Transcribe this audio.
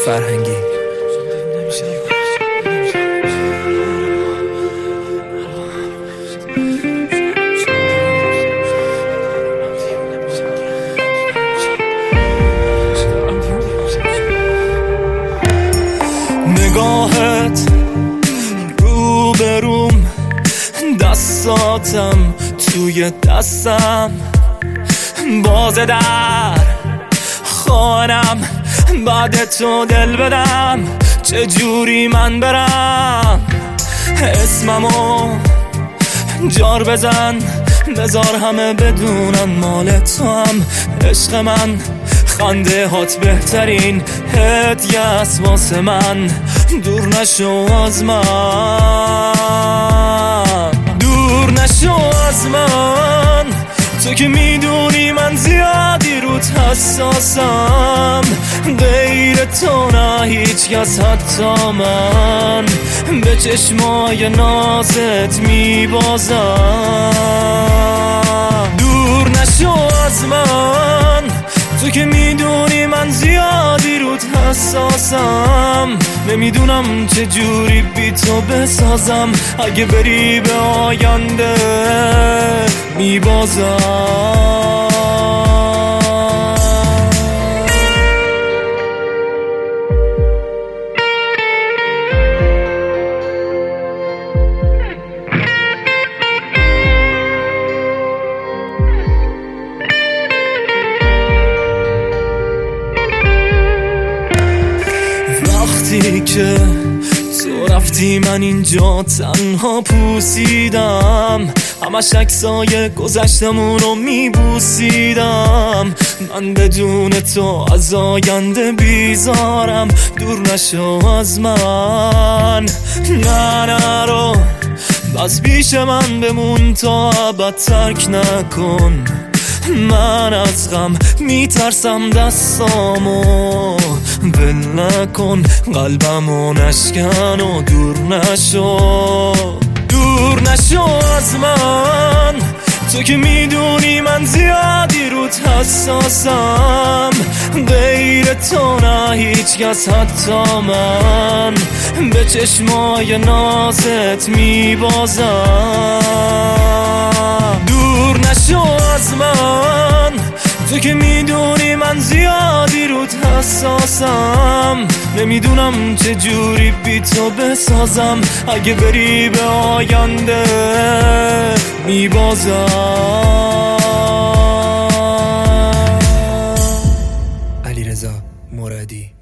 فرهنگی. نگاهت رو بروم، دستاتم توی دستم، باز در خانم بعد تو دل بدم. چجوری من برم اسممو جار بزن، بذار همه بدونن مال تو هم. عشق من خنده هات بهترین هدیه است واسه من. دور نشو از من، دور نشو از من، تو که میدونی من زیادی روت حساسم. غیر تو نه هیچ کس حتی من به چشمای نازت میبازم. دور نشو از من، تو که میدونی من زیادی روت حساسم. نمیدونم چجوری بی تو بسازم، اگه بری به آینده میبازم. وقتی که تو رفتی من اینجا تنها پوسیدم، همش عکسای گذشتمون رو میبوسیدم. من بدون تو از آینده بیزارم. دور نشو از من، نه نرو، بس پیش من بمون تا ابد ترک نکن. من از غم میترسم دستامو ول نکن، قلبمو نشکن و دور نشو. دور نشو از من، تو که میدونی من زیادی روت حساسم. غیر تو نه هیچ کس حتی من به چشمای نازت میبازم. دور نشو از من، تو که میدونی من زیادی روت حساسم. نمیدونم چجوری بی تو بسازم، اگه بری به آینده میبازم. علیرضا مرادی.